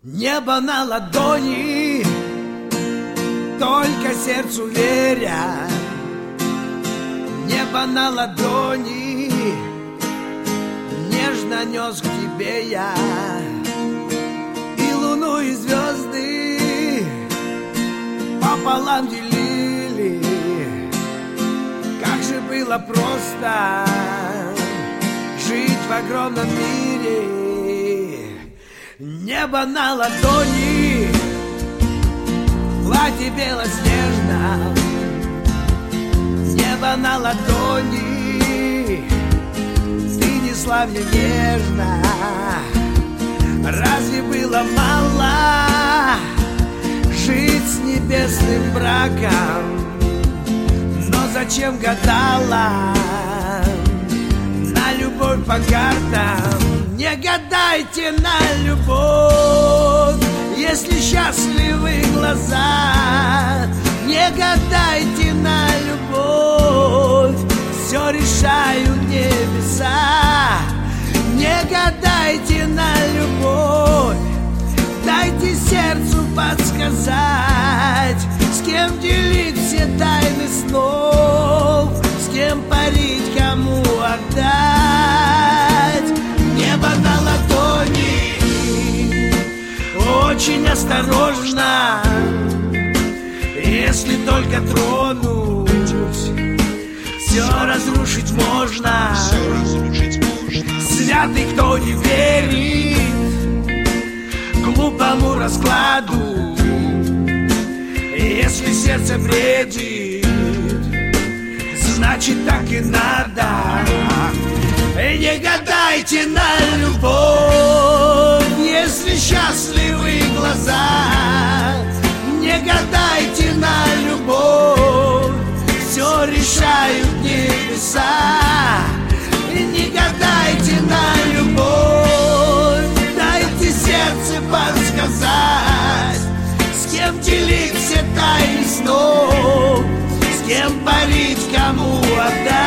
Небо на ладони, только сердцу веря. Небо на ладони, нежно нес к тебе я. И луну, и звезды пополам делили. Как же было просто жить в огромном мире. Небо на ладони, платье белоснежно. Небо на ладони, ты несла мне нежно. Разве было мало жить с небесным браком? Но зачем гадала на любовь по картам? Не гадайте на любовь, если счастливы глаза. Не гадайте на любовь, все решают небеса. Не гадайте на любовь, дайте сердцу подсказать, с кем делить все тайны снов, с кем парить, кому отдать. Небо на ладони, очень осторожно, если только тронуть, все разрушить можно. Святый, кто не верит глупому раскладу, если сердце бредит, значит так и надо. Не гадайте на любовь, если счастливы глаза. Не гадайте на любовь, все решают небеса. Не гадайте на любовь, дайте сердце подсказать, с кем делить все тайны снов, с кем парить, кому отдать.